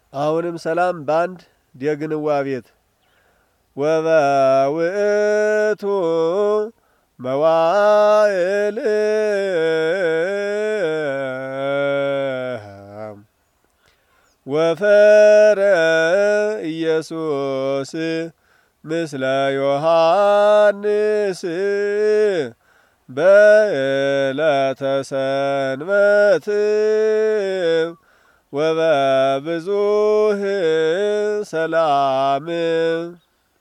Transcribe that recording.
አሁንም ሰላም ባንድ ደግንዋ ቤት ወበውእቱ መዋዕል ወፈረ ኢየሱስ ምስለ ዮሐንስ በዕለተ ሰንበት ወበብዙህ ሰላም